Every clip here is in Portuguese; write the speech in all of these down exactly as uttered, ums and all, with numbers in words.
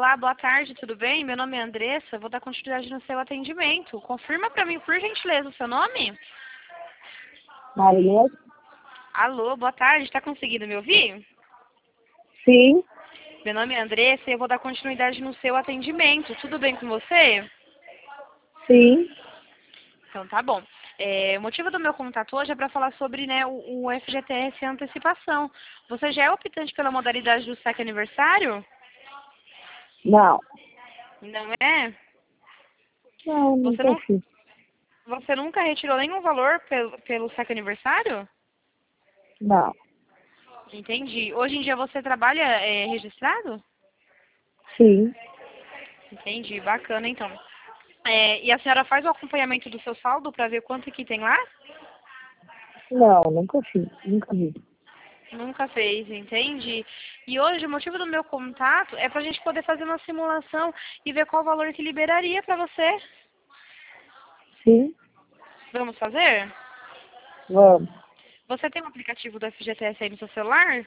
Olá, boa tarde, tudo bem? Meu nome é Andressa, vou dar continuidade no seu atendimento. Confirma para mim, por gentileza, o seu nome? Maria? Alô, boa tarde, está conseguindo me ouvir? Sim, Meu nome é Andressa e eu vou dar continuidade no seu atendimento. Tudo bem com você? sim. Então tá bom. É, o motivo do meu contato hoje é para falar sobre né, o, o F G T S antecipação. Você já é optante pela modalidade do S E C aniversário? Não. Não é? Não, Você, nunca não, fiz. você nunca retirou nenhum valor pelo, pelo S E C aniversário? Não. Entendi. Hoje em dia você trabalha é, registrado? Sim. Entendi, bacana então. É, e a senhora faz o acompanhamento do seu saldo para ver quanto que tem lá? Não, nunca fiz. Nunca vi. Nunca fez, entende? E hoje o motivo do meu contato é para a gente poder fazer uma simulação e ver qual valor que liberaria para você. Sim, Vamos fazer? vamos. Você tem um aplicativo do F G T S aí no seu celular?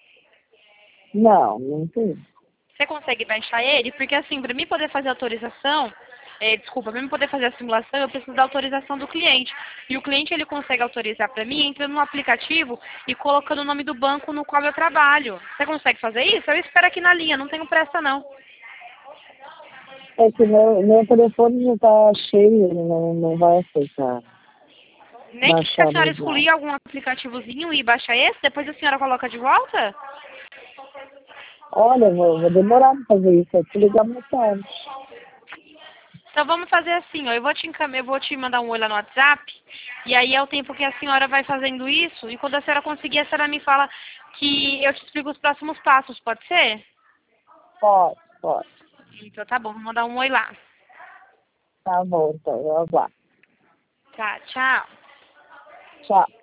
Não, não tem. Você consegue baixar ele? Porque assim, para mim poder fazer a autorização, é, desculpa, para mim poder fazer a simulação, eu preciso da autorização do cliente. E o cliente ele consegue autorizar para mim entrando no aplicativo e colocando o nome do banco no qual eu trabalho. Você consegue fazer isso? Eu espero aqui na linha, não tenho pressa não. É que meu, meu telefone já tá cheio, ele não, não vai aceitar Nem que se a baixar senhora mais nada. excluir algum aplicativozinho e baixar esse, depois a senhora coloca de volta? Olha, vou, vou demorar pra fazer isso. Eu te ligar mais tarde. Então vamos fazer assim, ó, eu vou te encam... eu vou te mandar um oi lá no WhatsApp, e aí é o tempo que a senhora vai fazendo isso, e quando a senhora conseguir, a senhora me fala que eu te explico os próximos passos, pode ser? Pode, pode. Então tá bom, vou mandar um oi lá. Tá bom, então. Eu aguardo. Tá, tchau. Tchau.